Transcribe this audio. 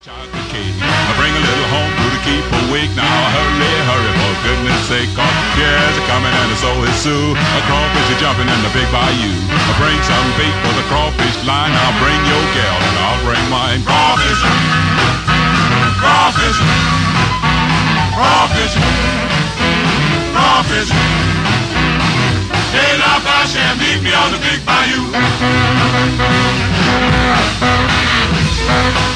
Chocolate cake. I bring a little home to keep awake. Now hurry, hurry, for goodness sake. Cause years are coming and so is Sue. A crawfish is jumping in the big bayou. I bring some bait for the crawfish line. I'll bring your gal and I'll bring mine. Crawfish, crawfish, crawfish, crawfish. Hey, la vache, and meet me on the big bayou.